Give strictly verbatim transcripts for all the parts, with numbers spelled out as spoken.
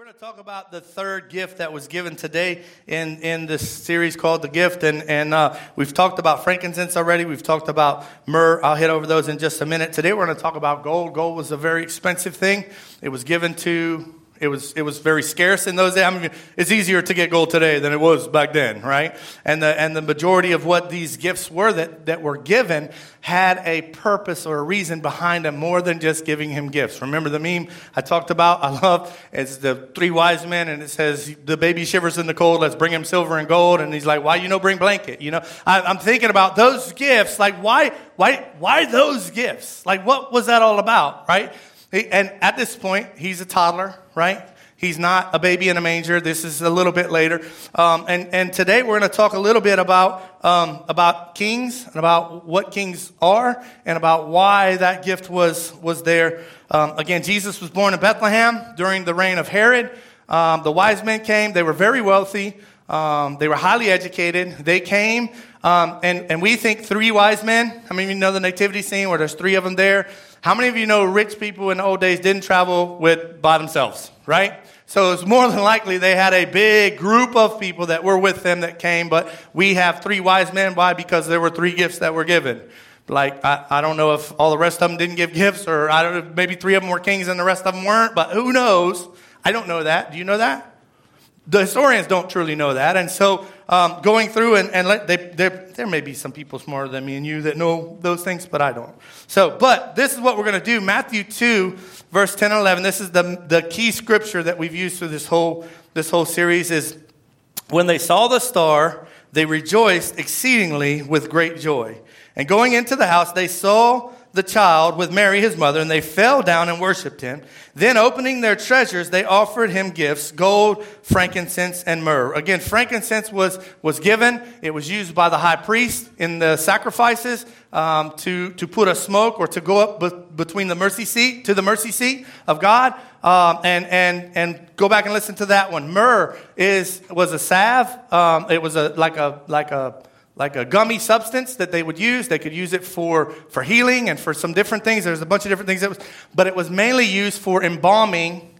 going to talk about the third gift that was given today in, in this series called The Gift. And, and uh, we've talked about frankincense already. We've talked about myrrh. I'll hit over those in just a minute. Today we're going to talk about gold. Gold was a very expensive thing. It was given to... It was it was very scarce in those days. I mean, it's easier to get gold today than it was back then, right? And the and the majority of what these gifts were that, that were given had a purpose or a reason behind them more than just giving him gifts. Remember the meme I talked about? I love it's the three wise men, and it says the baby shivers in the cold. Let's bring him silver and gold. And he's like, why you no bring blanket? You know, I, I'm thinking about those gifts. Like why why why those gifts? Like what was that all about, right? And at this point, he's a toddler, right? He's not a baby in a manger. This is a little bit later. Um, and, and today we're going to talk a little bit about um, about kings and about what kings are and about why that gift was, was there. Um, again, Jesus was born in Bethlehem during the reign of Herod. Um, the wise men came. They were very wealthy. Um, they were highly educated. They came, um, and, and we think three wise men. How many of you know the nativity scene where there's three of them there? How many of you know rich people in the old days didn't travel with by themselves, right? So it's more than likely they had a big group of people that were with them that came, but we have three wise men. Why? Because there were three gifts that were given. Like, I, I don't know if all the rest of them didn't give gifts, or I don't know, maybe three of them were kings and the rest of them weren't, but who knows? I don't know that. Do you know that? The historians don't truly know that. And so um, going through and, and let, they, there may be some people smarter than me and you that know those things, but I don't. So, but this is what we're going to do. Matthew two, verse ten and eleven. This is the, the key scripture that we've used through this whole, this whole series is, when they saw the star, they rejoiced exceedingly with great joy. And going into the house, they saw the child with Mary, his mother, and they fell down and worshipped him. Then opening their treasures, they offered him gifts, gold, frankincense, and myrrh. Again, frankincense was, was given. It was used by the high priest in the sacrifices um, to, to put a smoke or to go up be- between the mercy seat, to the mercy seat of God. Um, and, and, and go back and listen to that one. Myrrh is, was a salve. Um, it was a, like a, like a, like a gummy substance that they would use. They could use it for, for healing and for some different things. There's a bunch of different things. That was, but it was mainly used for embalming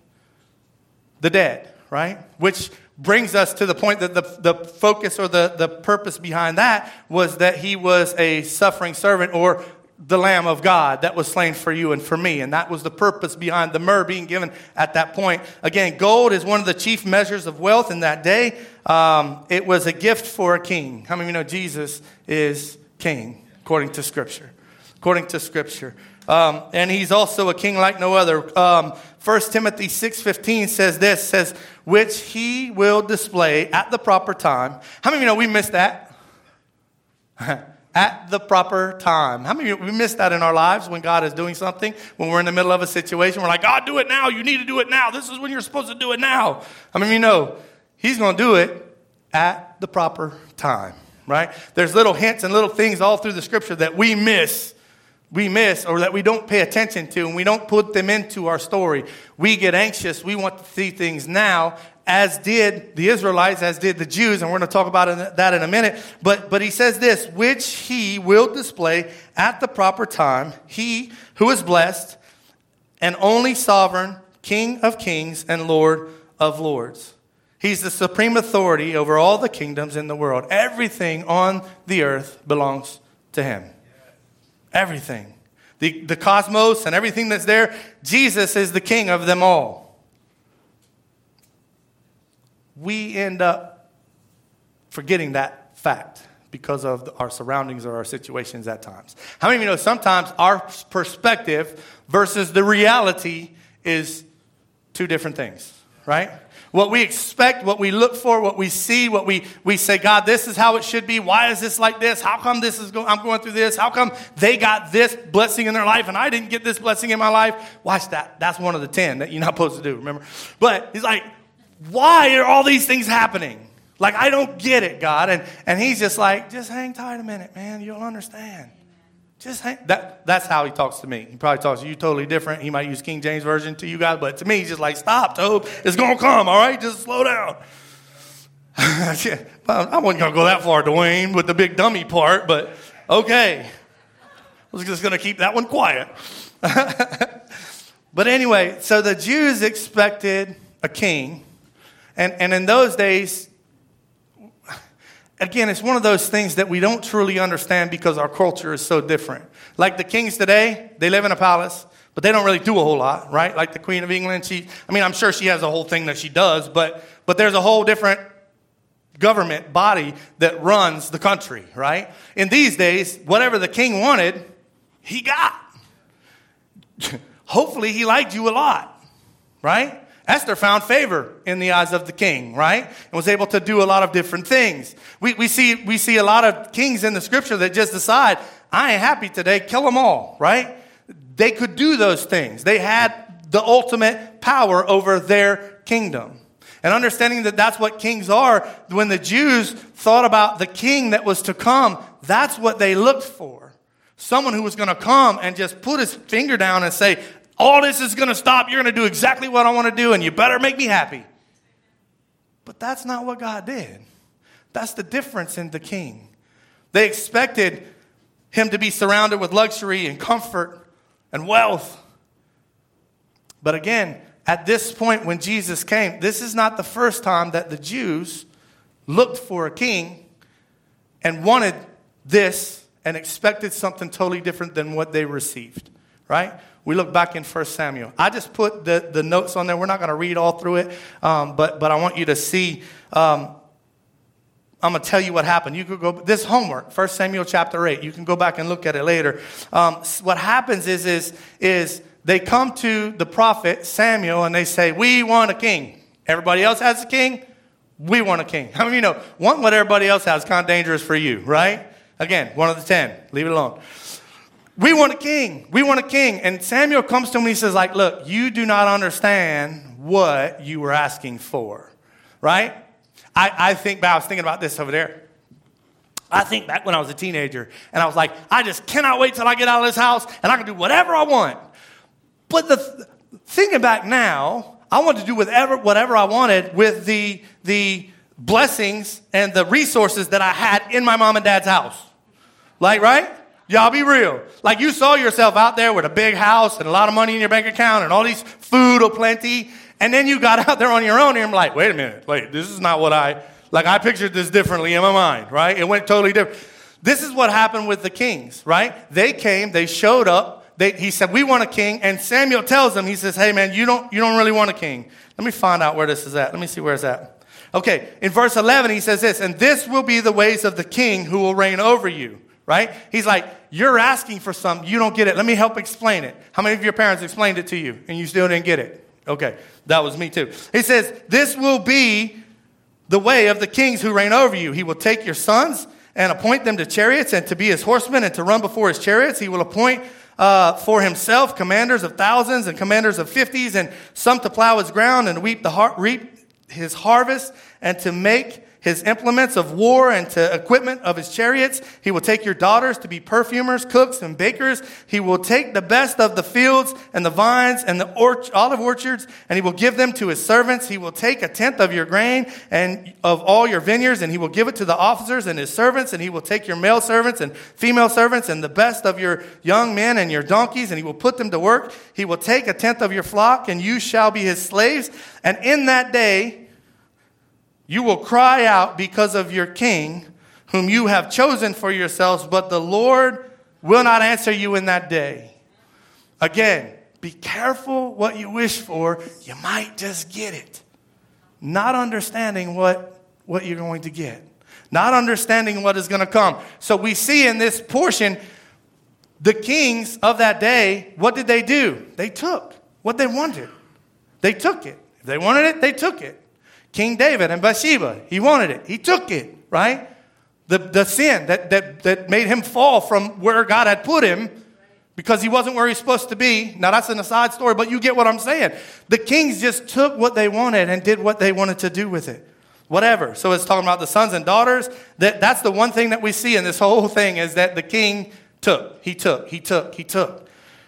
the dead, right? Which brings us to the point that the, the focus or the, the purpose behind that was that he was a suffering servant or the Lamb of God that was slain for you and for me. And that was the purpose behind the myrrh being given at that point. Again, gold is one of the chief measures of wealth in that day. Um, it was a gift for a king. How many of you know Jesus is king, according to Scripture? According to Scripture. Um, and he's also a king like no other. Um, First Timothy six fifteen says this, says, which he will display at the proper time. How many of you know we missed that? At the proper time. How many of you, we miss that in our lives when God is doing something, when we're in the middle of a situation, we're like, God, do it now. You need to do it now. This is when you're supposed to do it now. How many of you know he's going to do it at the proper time, right? There's little hints and little things all through the scripture that we miss, we miss, or that we don't pay attention to, and we don't put them into our story. We get anxious. We want to see things now, as did the Israelites, as did the Jews, and we're going to talk about that in a minute. But but he says this, which he will display at the proper time, he who is blessed and only sovereign, King of kings and Lord of lords. He's the supreme authority over all the kingdoms in the world. Everything on the earth belongs to him. Everything. The, the cosmos and everything that's there, Jesus is the king of them all. We end up forgetting that fact because of our surroundings or our situations at times. How many of you know sometimes our perspective versus the reality is two different things, right? What we expect, what we look for, what we see, what we, we say, God, this is how it should be. Why is this like this? How come this is go- I'm going through this? How come they got this blessing in their life and I didn't get this blessing in my life? Watch that. That's one of the ten that you're not supposed to do, remember? But he's like, why are all these things happening? Like, I don't get it, God. And, and he's just like, just hang tight a minute, man. You'll understand. Just hang. That, that's how he talks to me. He probably talks to you totally different. He might use King James Version to you guys. But to me, he's just like, stop, Tobe. It's going to come, all right? Just slow down. I wasn't going to go that far, Dwayne, with the big dummy part. But okay. I was just going to keep that one quiet. But anyway, so the Jews expected a king. And, and in those days, again, it's one of those things that we don't truly understand because our culture is so different. Like the kings today, they live in a palace, but they don't really do a whole lot, right? Like the Queen of England, she, I mean, I'm sure she has a whole thing that she does, but, but there's a whole different government body that runs the country, right? In these days, whatever the king wanted, he got. Hopefully he liked you a lot, right? Esther found favor in the eyes of the king, right? And was able to do a lot of different things. We, we see we see a lot of kings in the scripture that just decide, I ain't happy today, kill them all, right? They could do those things. They had the ultimate power over their kingdom. And understanding that that's what kings are, when the Jews thought about the king that was to come, that's what they looked for. Someone who was going to come and just put his finger down and say, all this is going to stop. You're going to do exactly what I want to do, and you better make me happy. But that's not what God did. That's the difference in the king. They expected him to be surrounded with luxury and comfort and wealth. But again, at this point when Jesus came, this is not the first time that the Jews looked for a king and wanted this and expected something totally different than what they received, right? We look back in First Samuel. I just put the, the notes on there. We're not going to read all through it, um, but but I want you to see. Um, I'm going to tell you what happened. You could go, this homework, First Samuel chapter eight. You can go back and look at it later. Um, what happens is, is, is they come to the prophet Samuel and they say, we want a king. Everybody else has a king. We want a king. How many of you know, wanting what everybody else has is kind of dangerous for you, right? Again, one of the ten. Leave it alone. We want a king. We want a king. And Samuel comes to him and he says, like, look, you do not understand what you were asking for, right? I, I think back, I was thinking about this over there. I think back when I was a teenager and I was like, I just cannot wait till I get out of this house and I can do whatever I want. But the th- thinking back now, I wanted to do whatever, whatever I wanted with the, the blessings and the resources that I had in my mom and dad's house. Like, right? Y'all be real. Like you saw yourself out there with a big house and a lot of money in your bank account and all these food aplenty. And then you got out there on your own and you're like, wait a minute. Wait, this is not what I, like I pictured this differently in my mind, right? It went totally different. This is what happened with the kings, right? They came, they showed up. They, he said, we want a king. And Samuel tells them, he says, hey man, you don't, you don't really want a king. Let me find out where this is at. Let me see where it's at. Okay. In verse eleven, he says this, and this will be the ways of the king who will reign over you. Right? He's like, you're asking for something. You don't get it. Let me help explain it. How many of your parents explained it to you and you still didn't get it? Okay. That was me too. He says, this will be the way of the kings who reign over you. He will take your sons and appoint them to chariots and to be his horsemen and to run before his chariots. He will appoint uh, for himself commanders of thousands and commanders of fifties and some to plow his ground and reap, the har- reap his harvest and to make his implements of war and to equipment of his chariots. He will take your daughters to be perfumers, cooks, and bakers. He will take the best of the fields and the vines and the or- olive orchards, and he will give them to his servants. He will take a tenth of your grain and of all your vineyards, and he will give it to the officers and his servants, and he will take your male servants and female servants and the best of your young men and your donkeys, and he will put them to work. He will take a tenth of your flock, and you shall be his slaves. And in that day, you will cry out because of your king, whom you have chosen for yourselves, but the Lord will not answer you in that day. Again, be careful what you wish for. You might just get it. Not understanding what, what you're going to get. Not understanding what is going to come. So we see in this portion, the kings of that day, what did they do? They took what they wanted. They took it. If they wanted it, they took it. King David and Bathsheba, he wanted it. He took it, right? The, the sin that, that, that made him fall from where God had put him because he wasn't where he's supposed to be. Now, that's an aside story, but you get what I'm saying. The kings just took what they wanted and did what they wanted to do with it. Whatever. So it's talking about the sons and daughters. That, that's the one thing that we see in this whole thing is that the king took. He took. He took. He took.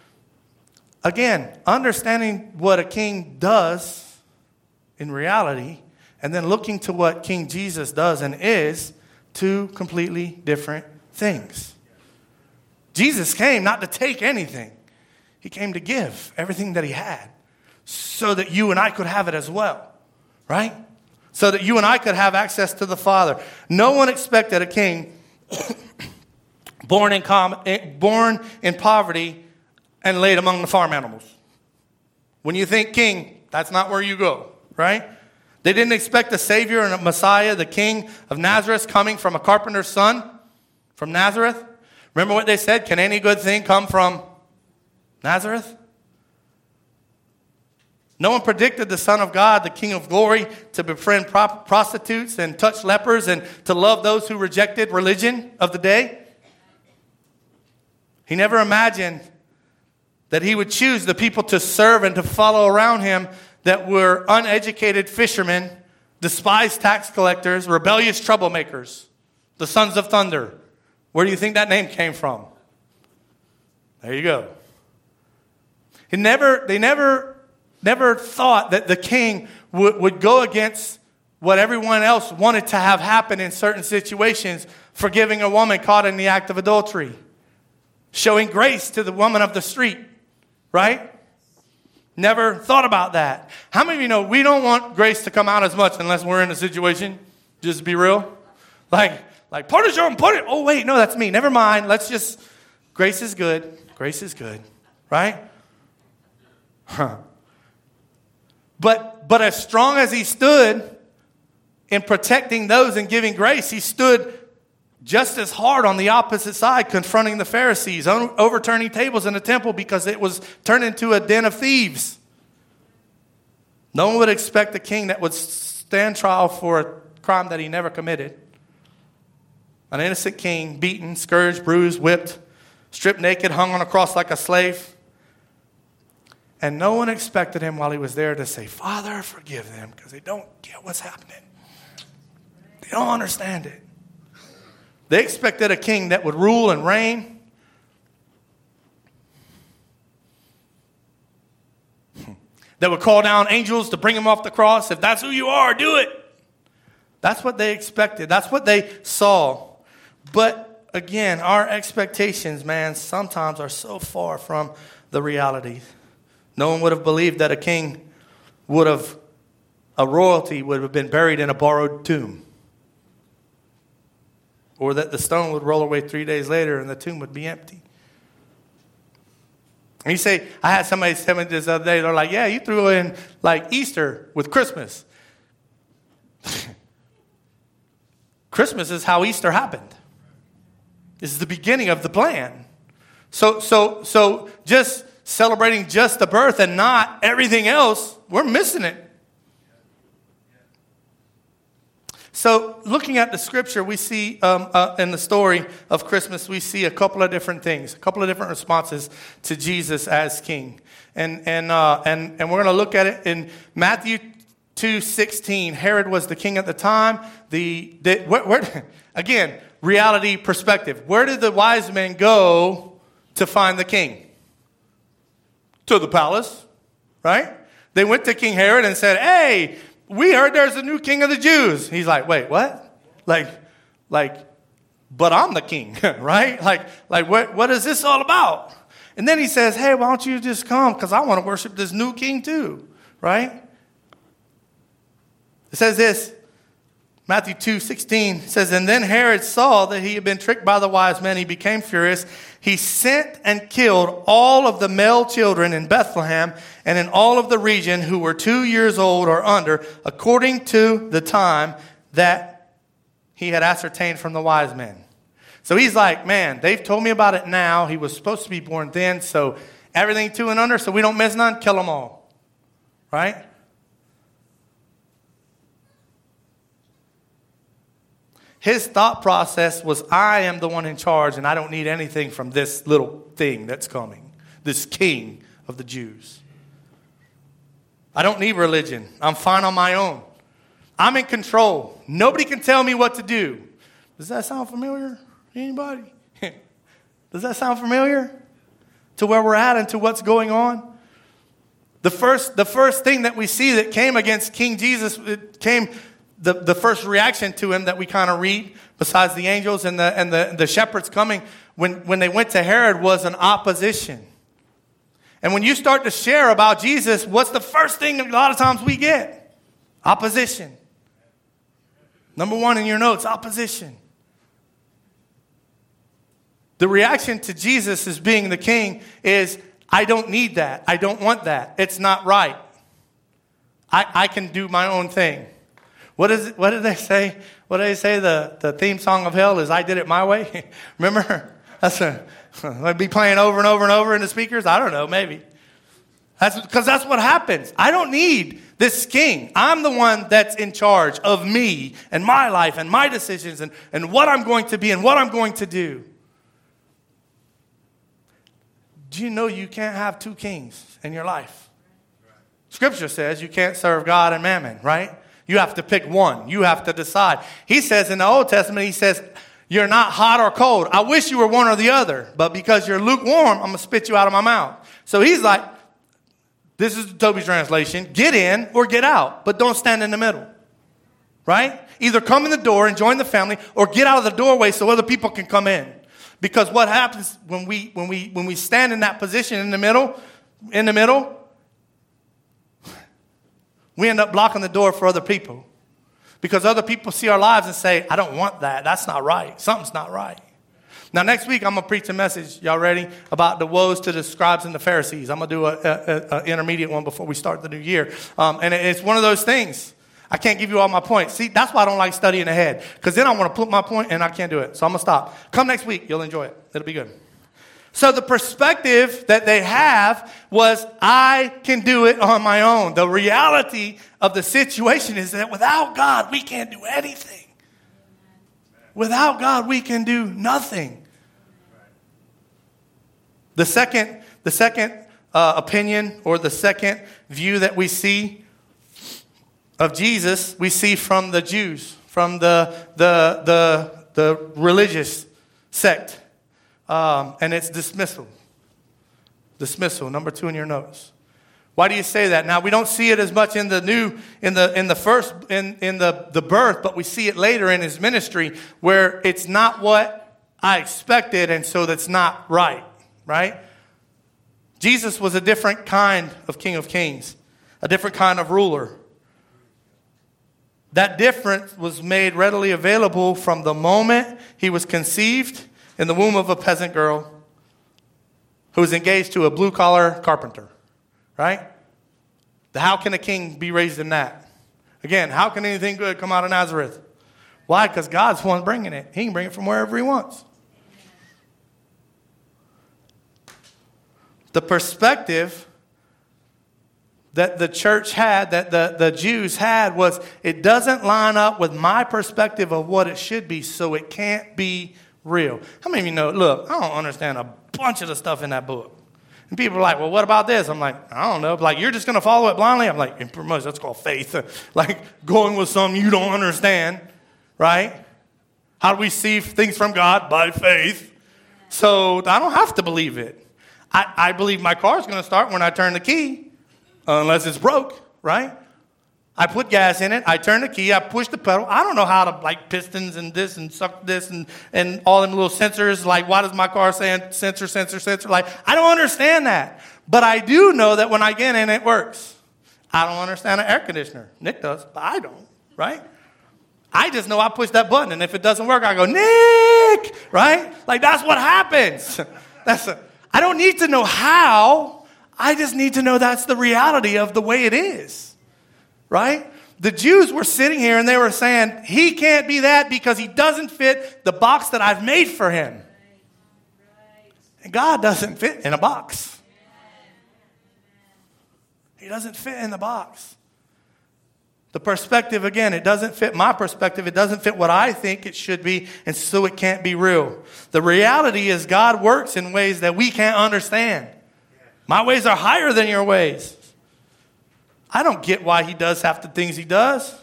Again, understanding what a king does in reality and then looking to what King Jesus does and is, two completely different things. Jesus came not to take anything. He came to give everything that he had. so that you and I could have it as well, right? So that you and I could have access to the Father. No one expected a king born in com- born in poverty and laid among the farm animals. When you think king, that's not where you go, right? They didn't expect a Savior and a Messiah, the King of Nazareth, coming from a carpenter's son from Nazareth. Remember what they said? Can any good thing come from Nazareth? No one predicted the Son of God, the King of glory, to befriend prop- prostitutes and touch lepers and to love those who rejected religion of the day. He never imagined that he would choose the people to serve and to follow around him that were uneducated fishermen, despised tax collectors, rebellious troublemakers, the sons of thunder. Where do you think that name came from? There you go. He never, they never, never thought that the king would, would go against what everyone else wanted to have happen in certain situations, forgiving a woman caught in the act of adultery, showing grace to the woman of the street, right? Never thought about that. How many of you know we don't want grace to come out as much unless we're in a situation? Just be real. Like, like punish her and put it. Oh, wait, no, that's me. Never mind. Let's just, grace is good. Grace is good, right? Huh. But, but as strong as he stood in protecting those and giving grace, he stood just as hard on the opposite side, confronting the Pharisees, overturning tables in the temple because it was turned into a den of thieves. No one would expect a king that would stand trial for a crime that he never committed. An innocent king, beaten, scourged, bruised, whipped, stripped naked, hung on a cross like a slave. And no one expected him while he was there to say, Father, forgive them, because they don't get what's happening. They don't understand it. They expected a king that would rule and reign. That would call down angels to bring him off the cross. If that's who you are, do it. That's what they expected. That's what they saw. But again, our expectations, man, sometimes are so far from the reality. No one would have believed that a king would have, a royalty would have been buried in a borrowed tomb. Or that the stone would roll away three days later and the tomb would be empty. And you say, I had somebody tell me this other day, they're like, yeah, you threw in like Easter with Christmas. Christmas is how Easter happened. This is the beginning of the plan. So, so, so just celebrating just the birth and not everything else, we're missing it. So looking at the scripture, we see um, uh, in the story of Christmas, we see a couple of different things, a couple of different responses to Jesus as king. And and uh, and, and we're going to look at it in Matthew two sixteen. Herod was the king at the time. The, the where, where, again, reality perspective. Where did the wise men go to find the king? To the palace, right? They went to King Herod and said, hey, we heard there's a new king of the Jews. He's like, wait, what? Like, like, but I'm the king, right? Like, like what, what is this all about? And then he says, hey, why don't you just come? Because I want to worship this new king too, right? It says this, Matthew two sixteen says, and then Herod saw that he had been tricked by the wise men. He became furious. He sent and killed all of the male children in Bethlehem and in all of the region who were two years old or under, according to the time that he had ascertained from the wise men. So he's like, man, they've told me about it now. He was supposed to be born then, so everything two and under, so we don't miss none, kill them all. Right? His thought process was, I am the one in charge, and I don't need anything from this little thing that's coming, this king of the Jews. I don't need religion. I'm fine on my own. I'm in control. Nobody can tell me what to do. Does that sound familiar? Anybody? Does that sound familiar to where we're at and to what's going on? The first, the first thing that we see that came against King Jesus, it came... The, the first reaction to him that we kind of read, besides the angels and the and the, the shepherds coming, when, when they went to Herod, was an opposition. And when you start to share about Jesus, what's the first thing a lot of times we get? Opposition. Number one in your notes, opposition. The reaction to Jesus as being the king is, I don't need that. I don't want that. It's not right. I, I can do my own thing. What is it, what did they say? What did they say? The, the theme song of hell is I did it my way. Remember? That's a, I'd be playing over and over and over in the speakers. I don't know, maybe. That's because that's what happens. I don't need this king. I'm the one that's in charge of me and my life and my decisions and, and what I'm going to be and what I'm going to do. Do you know you can't have two kings in your life? Scripture says you can't serve God and mammon, right? You have to pick one. You have to decide. He says in the Old Testament, he says, you're not hot or cold. I wish you were one or the other, but because you're lukewarm, I'm going to spit you out of my mouth. So he's like, this is Toby's translation, get in or get out, but don't stand in the middle, right? Either come in the door and join the family or get out of the doorway so other people can come in. Because what happens when we when we when we stand in that position in the middle, in the middle, we end up blocking the door for other people. Because other people see our lives and say, I don't want that. That's not right. Something's not right. Now, next week, I'm going to preach a message, y'all ready, about the woes to the scribes and the Pharisees. I'm going to do an intermediate one before we start the new year. Um, and it's one of those things. I can't give you all my points. See, that's why I don't like studying ahead. Because then I want to put my point and I can't do it. So I'm going to stop. Come next week. You'll enjoy it. It'll be good. So the perspective that they have was, I can do it on my own. The reality of the situation is that without God, we can't do anything. Without God, we can do nothing. The second, the second uh, opinion or the second view that we see of Jesus, we see from the Jews, from the the the, the religious sect. Um, and it's dismissal. Dismissal, number two in your notes. Why do you say that? Now, we don't see it as much in the new, in the in the first, in, in the, the birth, but we see it later in his ministry where it's not what I expected, and so that's not right, right? Jesus was a different kind of King of Kings, a different kind of ruler. That difference was made readily available from the moment he was conceived in the womb of a peasant girl who was engaged to a blue-collar carpenter, right? How can a king be raised in that? Again, how can anything good come out of Nazareth? Why? Because God's the one bringing it. He can bring it from wherever he wants. The perspective that the church had, that the, the Jews had, was it doesn't line up with my perspective of what it should be, so it can't be real. How many of you know, look, I don't understand a bunch of the stuff in that book. And people are like, well, what about this? I'm like, I don't know. Like, you're just going to follow it blindly? I'm like, pretty much that's called faith. Like, going with something you don't understand, right? How do we see things from God? By faith. So I don't have to believe it. I, I believe my car's going to start when I turn the key, unless it's broke, right? I put gas in it. I turn the key. I push the pedal. I don't know how to, like, pistons and this and suck this and, and all them little sensors. Like, why does my car say sensor, sensor, sensor? Like, I don't understand that. But I do know that when I get in, it works. I don't understand an air conditioner. Nick does, but I don't, right? I just know I push that button, and if it doesn't work, I go, Nick, right? Like, that's what happens. That's a, I don't need to know how. I just need to know that's the reality of the way it is. Right? The Jews were sitting here and they were saying, he can't be that because he doesn't fit the box that I've made for him. And God doesn't fit in a box. He doesn't fit in the box. The perspective, again, it doesn't fit my perspective. It doesn't fit what I think it should be, and so it can't be real. The reality is God works in ways that we can't understand. My ways are higher than your ways. I don't get why he does half the things he does.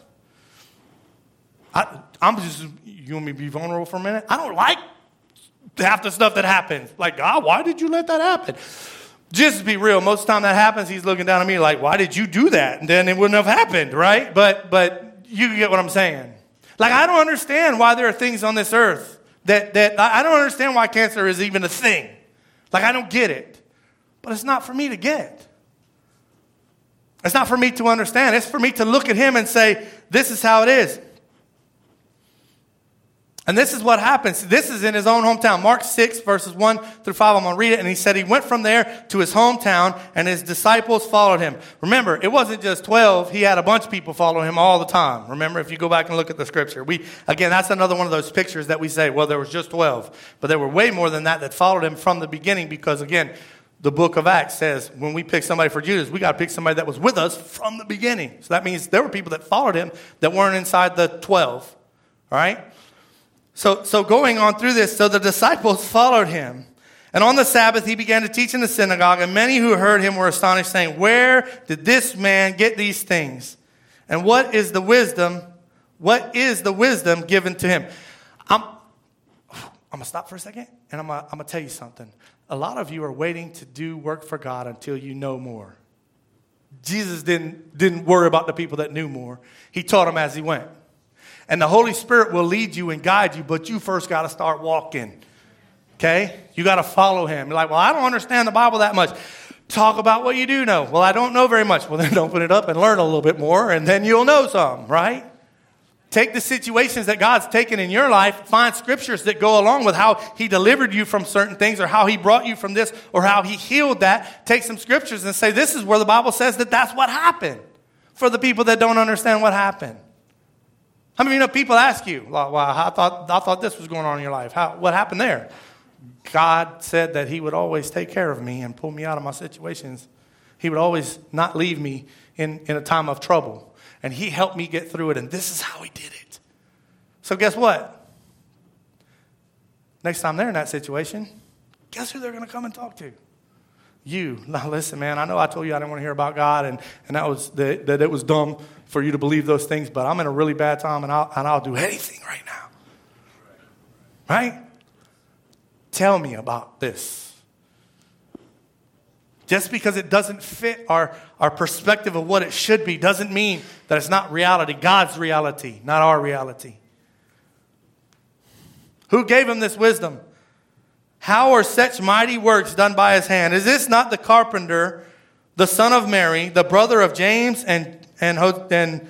I, I'm just, you want me to be vulnerable for a minute? I don't like half the stuff that happens. Like, God, why did you let that happen? Just to be real, most of the time that happens, he's looking down at me like, why did you do that? And then it wouldn't have happened, right? But but you get what I'm saying. Like, I don't understand why there are things on this earth that, that I don't understand why cancer is even a thing. Like, I don't get it. But it's not for me to get. It's not for me to understand. It's for me to look at him and say, this is how it is. And this is what happens. This is in his own hometown. Mark six, verses one through five. I'm going to read it. And he said he went from there to his hometown, and his disciples followed him. Remember, it wasn't just twelve. He had a bunch of people follow him all the time. Remember, if you go back and look at the scripture. We Again, that's another one of those pictures that we say, well, there was just twelve. But there were way more than that that followed him from the beginning because, again, the book of Acts says when we pick somebody for Judas, we got to pick somebody that was with us from the beginning. So that means there were people that followed him that weren't inside the twelve. All right? So, so going on through this, so the disciples followed him. And on the Sabbath, he began to teach in the synagogue, and many who heard him were astonished, saying, where did this man get these things? And what is the wisdom, what is the wisdom given to him? I'm, I'm going to stop for a second, and I'm going I'm to tell you something. A lot of you are waiting to do work for God until you know more. Jesus didn't, didn't worry about the people that knew more. He taught them as he went. And the Holy Spirit will lead you and guide you, but you first got to start walking. Okay? You got to follow him. You're like, well, I don't understand the Bible that much. Talk about what you do know. Well, I don't know very much. Well, then open it up and learn a little bit more, and then you'll know some, right? Take the situations that God's taken in your life, find scriptures that go along with how he delivered you from certain things or how he brought you from this or how he healed that. Take some scriptures and say, this is where the Bible says that that's what happened for the people that don't understand what happened. How many of you know people ask you, well, I thought, I thought this was going on in your life. How, what happened there? God said that he would always take care of me and pull me out of my situations. He would always not leave me in, in a time of trouble. And he helped me get through it, and this is how he did it. So guess what? Next time they're in that situation, guess who they're going to come and talk to? You. Now listen, man, I know I told you I didn't want to hear about God, and, and that was that, that it was dumb for you to believe those things, but I'm in a really bad time, and I'll, and I'll do anything right now. Right? Tell me about this. Just because it doesn't fit our, our perspective of what it should be doesn't mean that it's not reality. God's reality, not our reality. Who gave him this wisdom? How are such mighty works done by his hand? Is this not the carpenter, the son of Mary, the brother of James and and, and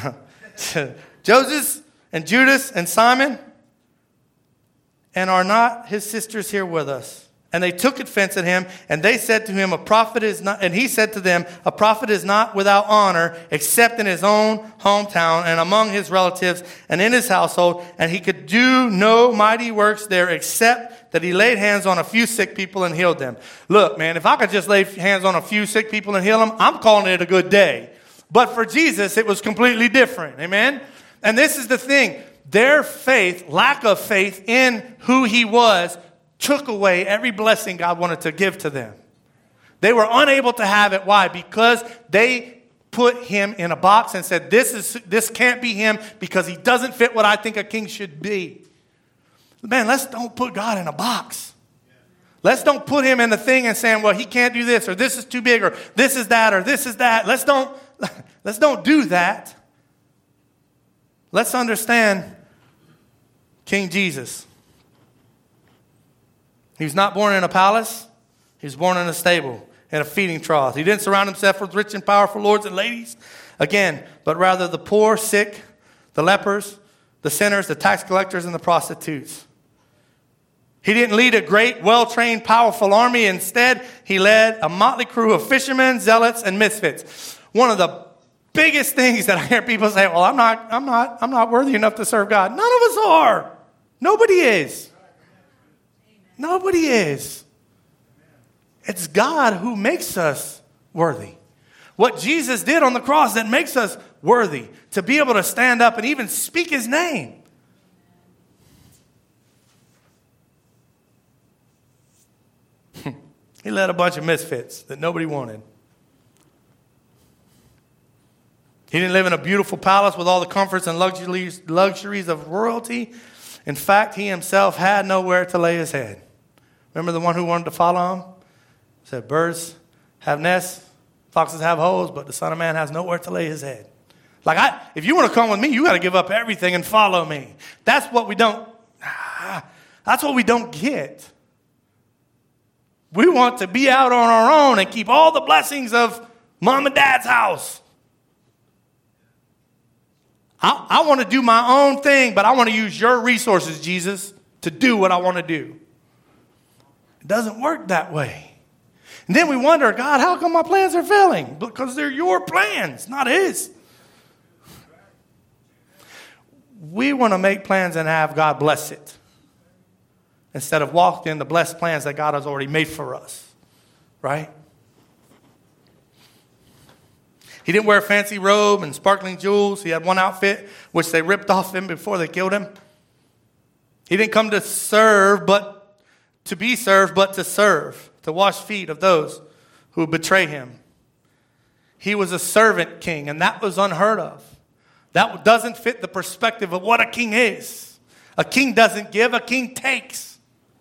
Joseph and Judas and Simon? And are not his sisters here with us? And they took offense at him, and they said to him, a prophet is not, and he said to them, a prophet is not without honor, except in his own hometown and among his relatives and in his household. And he could do no mighty works there, except that he laid hands on a few sick people and healed them. Look, man, if I could just lay hands on a few sick people and heal them, I'm calling it a good day. But for Jesus, it was completely different. Amen? And this is the thing. Their faith, lack of faith in who he was, took away every blessing God wanted to give to them. They were unable to have it. Why? Because they put him in a box and said, this is this can't be him because he doesn't fit what I think a king should be. Man, let's don't put God in a box. Let's don't put him in the thing and saying, well, he can't do this, or this is too big, or this is that, or this is that. Let's don't, let's don't do that. Let's understand King Jesus. He was not born in a palace. He was born in a stable, in a feeding trough. He didn't surround himself with rich and powerful lords and ladies, again, but rather the poor, sick, the lepers, the sinners, the tax collectors, and the prostitutes. He didn't lead a great, well-trained, powerful army. Instead, he led a motley crew of fishermen, zealots, and misfits. One of the biggest things that I hear people say, well, I'm not, I'm not, I'm not worthy enough to serve God. None of us are. Nobody is. Nobody is. It's God who makes us worthy. What Jesus did on the cross that makes us worthy to be able to stand up and even speak his name. He led a bunch of misfits that nobody wanted. He didn't live in a beautiful palace with all the comforts and luxuries, luxuries of royalty. In fact, he himself had nowhere to lay his head. Remember the one who wanted to follow him? Said, birds have nests, foxes have holes, but the Son of Man has nowhere to lay his head. Like, I, if you want to come with me, you got to give up everything and follow me. That's what we don't, that's what we don't get. We want to be out on our own and keep all the blessings of mom and dad's house. I, I want to do my own thing, but I want to use your resources, Jesus, to do what I want to do. It doesn't work that way. And then we wonder, God, how come my plans are failing? Because they're your plans, not his. We want to make plans and have God bless it, instead of walking in the blessed plans that God has already made for us. Right? He didn't wear a fancy robe and sparkling jewels. He had one outfit, which they ripped off him before they killed him. He didn't come to serve, but to be served, but to serve, to wash feet of those who betray him. He was a servant king, and that was unheard of. That doesn't fit the perspective of what a king is. A king doesn't give, a king takes.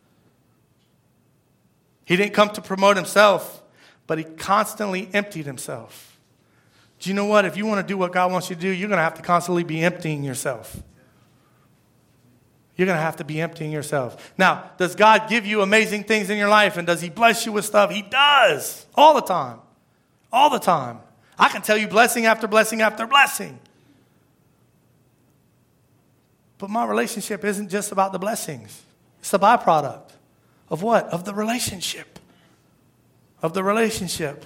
He didn't come to promote himself, but he constantly emptied himself. Do you know what? If you want to do what God wants you to do, you're going to have to constantly be emptying yourself. You're going to have to be emptying yourself. Now, does God give you amazing things in your life, and does he bless you with stuff? He does. All the time. All the time. I can tell you blessing after blessing after blessing. But my relationship isn't just about the blessings. It's a byproduct of what? Of the relationship. Of the relationship.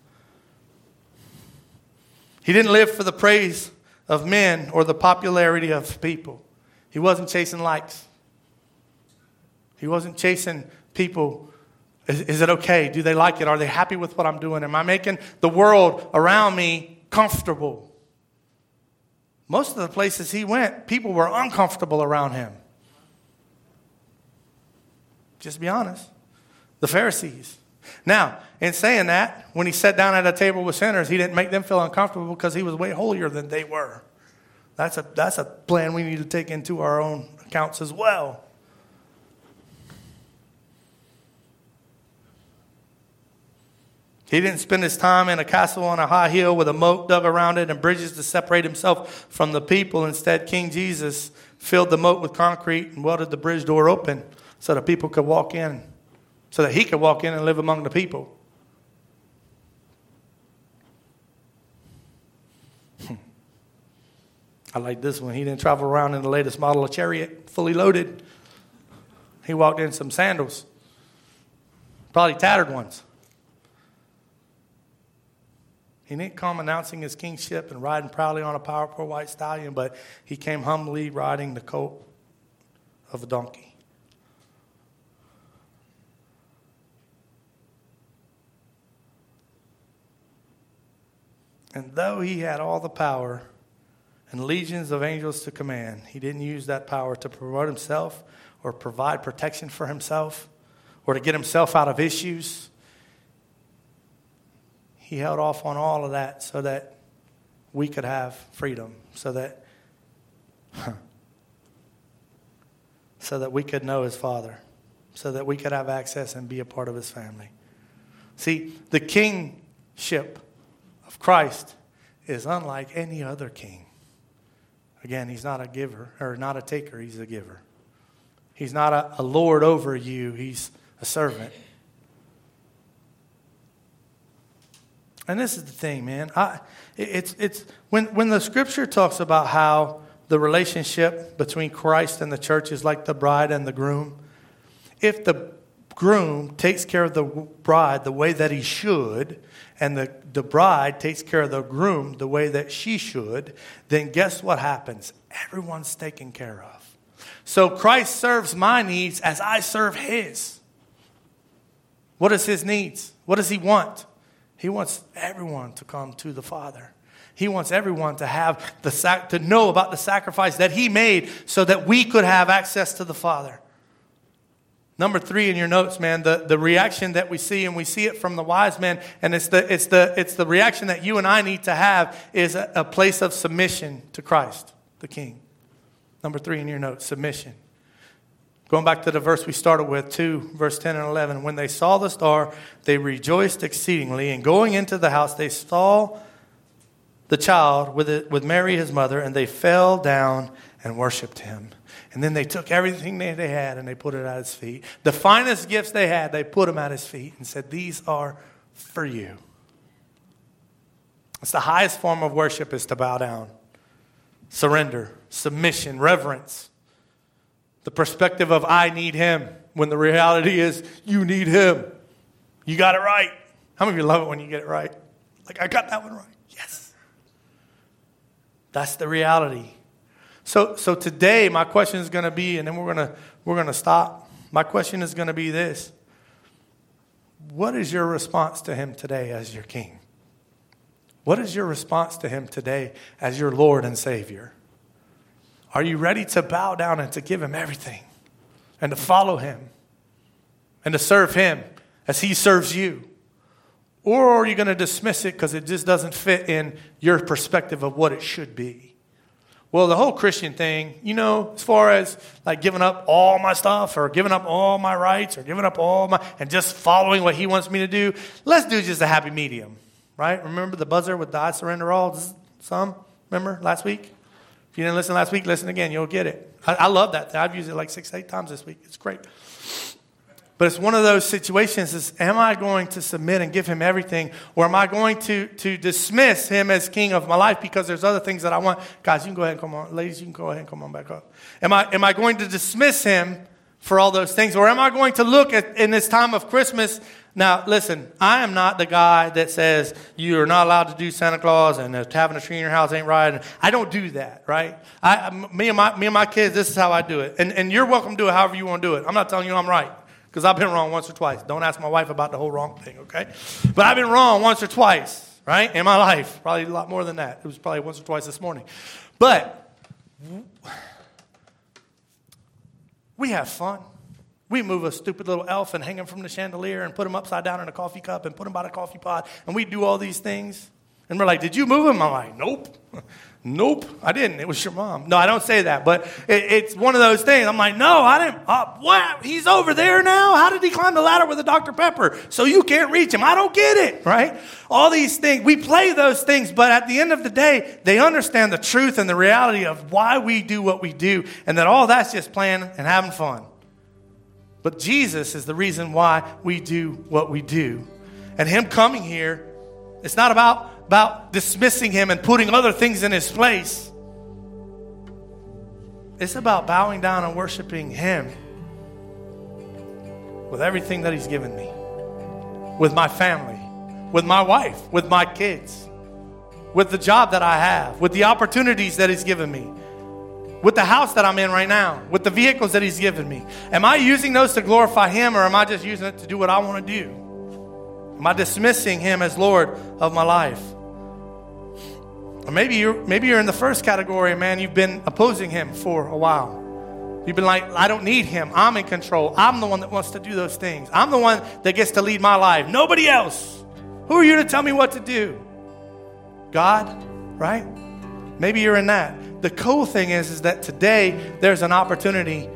He didn't live for the praise of men or the popularity of people. He wasn't chasing likes. He wasn't chasing people. Is, is it okay? Do they like it? Are they happy with what I'm doing? Am I making the world around me comfortable? Most of the places he went, people were uncomfortable around him. Just be honest. The Pharisees. Now, in saying that, when he sat down at a table with sinners, he didn't make them feel uncomfortable because he was way holier than they were. That's a, that's a plan we need to take into our own accounts as well. He didn't spend his time in a castle on a high hill with a moat dug around it and bridges to separate himself from the people. Instead, King Jesus filled the moat with concrete and welded the bridge door open so that people could walk in, so that he could walk in and live among the people. I like this one. He didn't travel around in the latest model of chariot, fully loaded. He walked in some sandals, probably tattered ones. He didn't come announcing his kingship and riding proudly on a powerful white stallion, but he came humbly riding the coat of a donkey. And though he had all the power and legions of angels to command, he didn't use that power to promote himself or provide protection for himself or to get himself out of issues. He held off on all of that so that we could have freedom, so that so that we could know his Father, so that we could have access and be a part of his family. See, the kingship of Christ is unlike any other king. Again, he's not a giver, or not a taker, he's a giver. He's not a, a lord over you, he's a servant. And this is the thing, man. I, it's it's when when the scripture talks about how the relationship between Christ and the church is like the bride and the groom. If the groom takes care of the bride the way that he should, and the, the bride takes care of the groom the way that she should, then guess what happens? Everyone's taken care of. So Christ serves my needs as I serve his. What is his needs? What does he want? He wants everyone to come to the Father. He wants everyone to have the sac- to know about the sacrifice that he made so that we could have access to the Father. Number three in your notes, man, the, the reaction that we see, and we see it from the wise men, and it's the it's the it's the reaction that you and I need to have, is a, a place of submission to Christ, the King. Number three in your notes, submission. Going back to the verse we started with, two, verse ten and eleven. When they saw the star, they rejoiced exceedingly. And going into the house, they saw the child with it, with Mary his mother, and they fell down and worshiped him. And then they took everything they, they had and they put it at his feet. The finest gifts they had, they put them at his feet and said, these are for you. It's the highest form of worship, is to bow down. Surrender, submission, reverence. The perspective of I need him, when the reality is you need him. You got it right. How many of you love it when you get it right? Like, I got that one right. Yes. That's the reality. So so today my question is going to be, and then we're going to we're going to stop. My question is going to be this. What is your response to him today as your king? What is your response to him today as your Lord and Savior? Are you ready to bow down and to give him everything and to follow him and to serve him as he serves you? Or are you going to dismiss it because it just doesn't fit in your perspective of what it should be? Well, the whole Christian thing, you know, as far as like giving up all my stuff or giving up all my rights or giving up all my, and just following what he wants me to do, let's do just a happy medium, right? Remember the buzzer with the I surrender all? Some? Remember last week? If you didn't listen last week, listen again. You'll get it. I, I love that. I've used it like six, eight times this week. It's great. But it's one of those situations is, am I going to submit and give him everything? Or am I going to, to dismiss him as king of my life because there's other things that I want? Guys, you can go ahead and come on. Ladies, you can go ahead and come on back up. Am I, am I going to dismiss him for all those things? Or am I going to look at in this time of Christmas? Now, listen, I am not the guy that says you are not allowed to do Santa Claus and having a tree in your house ain't right. I don't do that, right? I, me and my me and my kids, this is how I do it. And, and you're welcome to do it however you want to do it. I'm not telling you I'm right. Because I've been wrong once or twice. Don't ask my wife about the whole wrong thing, okay? But I've been wrong once or twice, right, in my life. Probably a lot more than that. It was probably once or twice this morning. But we have fun. We move a stupid little elf and hang him from the chandelier and put him upside down in a coffee cup and put him by the coffee pot. And we do all these things. And we're like, did you move him? I'm like, nope. Nope, I didn't. It was your mom. No, I don't say that, but it, it's one of those things. I'm like, no, I didn't. Uh, what? He's over there now? How did he climb the ladder with a Doctor Pepper? So you can't reach him. I don't get it, right? All these things. We play those things, but at the end of the day, they understand the truth and the reality of why we do what we do, and that all that's just playing and having fun. But Jesus is the reason why we do what we do. And him coming here, it's not about about dismissing him and putting other things in his place. It's about bowing down and worshiping him with everything that he's given me, with my family, with my wife, with my kids, with the job that I have, with the opportunities that he's given me, with the house that I'm in right now, with the vehicles that he's given me. Am I using those to glorify him, or am I just using it to do what I want to do? Am I dismissing him as Lord of my life? Or maybe you're, maybe you're in the first category, man. You've been opposing him for a while. You've been like, I don't need him. I'm in control. I'm the one that wants to do those things. I'm the one that gets to lead my life. Nobody else. Who are you to tell me what to do? God, right? Maybe you're in that. The cool thing is, is that today there's an opportunity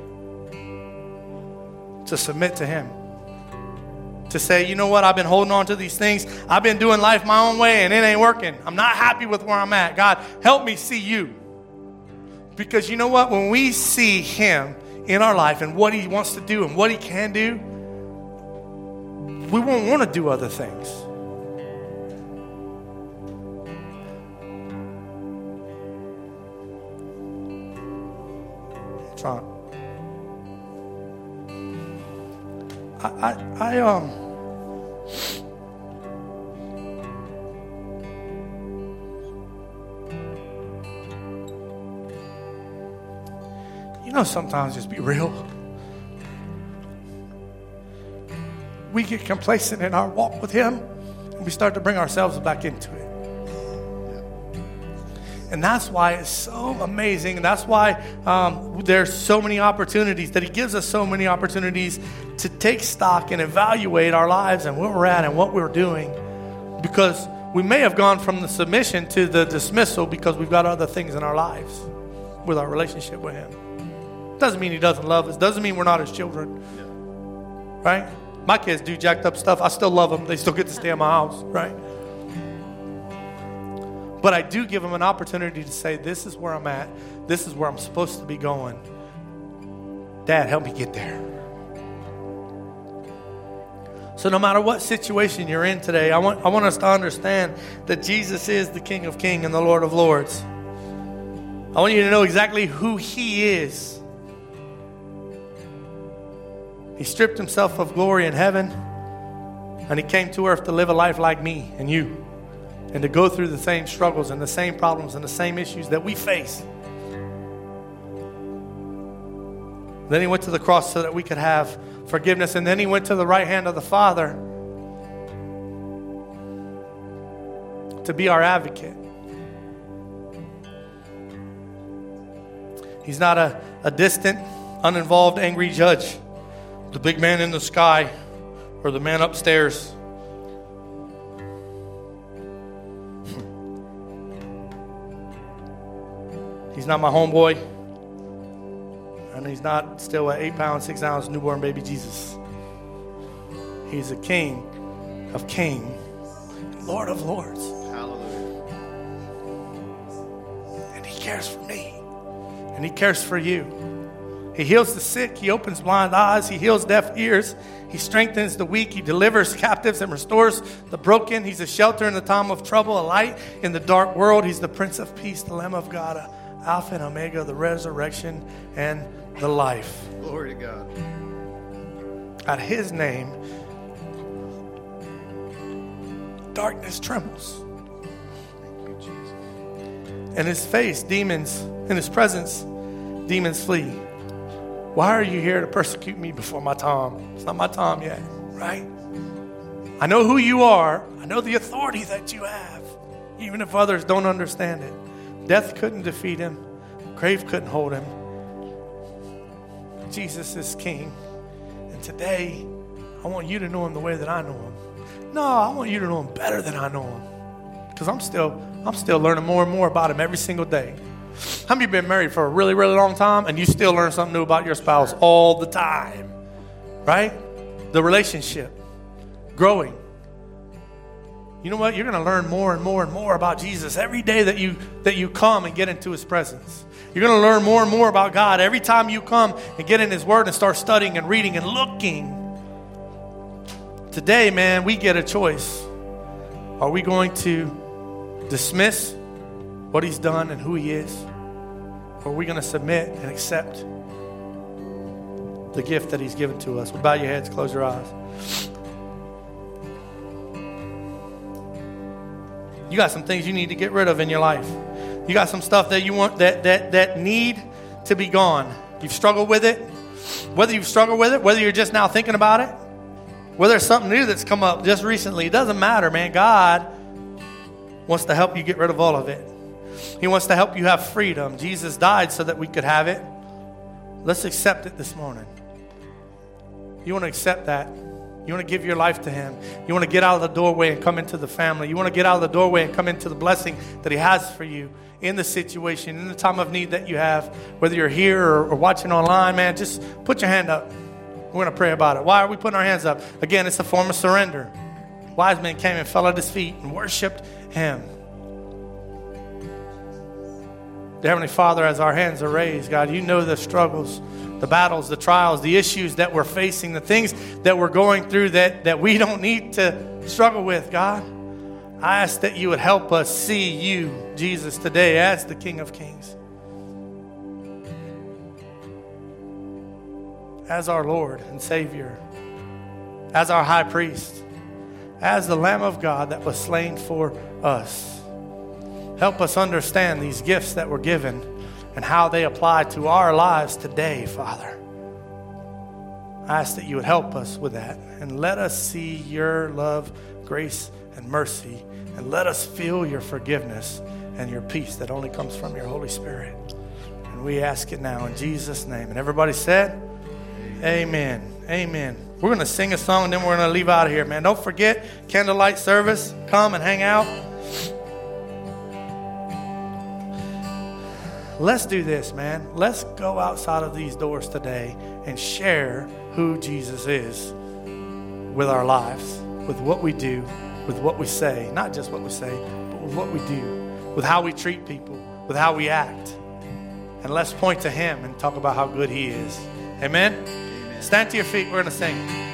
to submit to him. To say, you know what, I've been holding on to these things. I've been doing life my own way and it ain't working. I'm not happy with where I'm at. God, help me see you. Because you know what? When we see him in our life and what he wants to do and what he can do, we won't want to do other things. Trying. I, I, I, um, you know, sometimes just be real. We get complacent in our walk with him and we start to bring ourselves back into it. And that's why it's so amazing. And that's why um, there's so many opportunities, that he gives us so many opportunities to take stock and evaluate our lives and where we're at and what we're doing. Because we may have gone from the submission to the dismissal because we've got other things in our lives with our relationship with him. Doesn't mean he doesn't love us. Doesn't mean we're not his children. Right? My kids do jacked up stuff. I still love them. They still get to stay in my house. Right? But I do give them an opportunity to say, this is where I'm at. This is where I'm supposed to be going. Dad, help me get there. So no matter what situation you're in today, I want, I want us to understand that Jesus is the King of Kings and the Lord of Lords. I want you to know exactly who he is. He stripped himself of glory in heaven, and he came to earth to live a life like me and you, and to go through the same struggles and the same problems and the same issues that we face. Then he went to the cross so that we could have forgiveness, and then he went to the right hand of the Father to be our advocate. He's not a, a distant, uninvolved, angry judge, the big man in the sky or the man upstairs. He's not my homeboy. And he's not still an eight pound, six ounce newborn baby Jesus. He's a King of kings, Lord of lords. Hallelujah. And he cares for me. And he cares for you. He heals the sick. He opens blind eyes. He heals deaf ears. He strengthens the weak. He delivers captives and restores the broken. He's a shelter in the time of trouble, a light in the dark world. He's the Prince of Peace, the Lamb of God, Alpha and Omega, the resurrection and the life. Glory to God. At his name, darkness trembles. Thank you, Jesus. In his face, demons, in his presence, demons flee. Why are you here to persecute me before my time? It's not my time yet, right? I know who you are. I know the authority that you have, even if others don't understand it. Death couldn't defeat him. Grave couldn't hold him. Jesus is King. And today, I want you to know him the way that I know him. No, I want you to know him better than I know him. Because I'm still, I'm still learning more and more about him every single day. How many of you have been married for a really, really long time and you still learn something new about your spouse all the time? Right? The relationship. Growing. You know what? You're going to learn more and more and more about Jesus every day that you that you come and get into his presence. You're going to learn more and more about God every time you come and get in his word and start studying and reading and looking. Today, man, we get a choice. Are we going to dismiss what he's done and who he is? Or are we going to submit and accept the gift that he's given to us? Well, bow your heads, close your eyes. You got some things you need to get rid of in your life. You got some stuff that you want that that that need to be gone. You've struggled with it. Whether you've struggled with it, whether you're just now thinking about it, whether there's something new that's come up just recently, it doesn't matter, man. God wants to help you get rid of all of it. He wants to help you have freedom. Jesus died so that we could have it. Let's accept it this morning. You want to accept that? You want to give your life to him. You want to get out of the doorway and come into the family. You want to get out of the doorway and come into the blessing that he has for you in the situation, in the time of need that you have, whether you're here or, or watching online, man, just put your hand up. We're going to pray about it. Why are we putting our hands up? Again, it's a form of surrender. Wise men came and fell at his feet and worshiped him. Dear Heavenly Father, as our hands are raised, God, you know the struggles, the battles, the trials, the issues that we're facing, the things that we're going through that, that we don't need to struggle with, God. I ask that you would help us see you, Jesus, today as the King of Kings, as our Lord and Savior, as our High Priest, as the Lamb of God that was slain for us. Help us understand these gifts that were given and how they apply to our lives today, Father. I ask that you would help us with that and let us see your love, grace, and mercy, and let us feel your forgiveness and your peace that only comes from your Holy Spirit. And we ask it now in Jesus' name. And everybody said, amen. Amen. We're going to sing a song and then we're going to leave out of here, man. Don't forget, candlelight service. Come and hang out. Let's do this, man. Let's go outside of these doors today and share who Jesus is with our lives, with what we do, with what we say. Not just what we say, but with what we do. with how we treat people, with how we act. And let's point to him and talk about how good he is. Amen? Amen. Stand to your feet. We're going to sing.